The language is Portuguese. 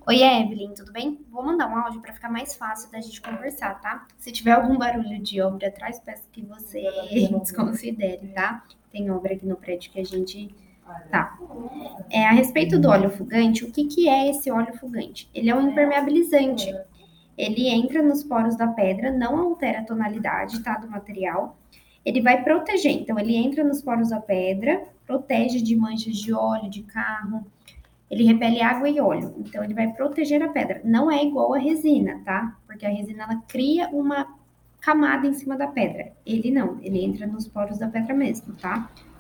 Oi, Evelyn, tudo bem? Vou mandar um áudio para ficar mais fácil da gente conversar, tá? Se tiver algum barulho de obra atrás, peço que você desconsidere, tá? Tem obra aqui no prédio que a gente tá. A respeito do óleo fugante, o que que é esse óleo fugante? Ele é um impermeabilizante. Ele entra nos poros da pedra, não altera a tonalidade, tá, do material. Ele vai proteger, então ele entra nos poros da pedra, protege de manchas de óleo de carro, ele repele água e óleo, então ele vai proteger a pedra. Não é igual a resina, tá? Porque a resina ela cria uma camada em cima da pedra. Ele não, ele entra nos poros da pedra mesmo, tá?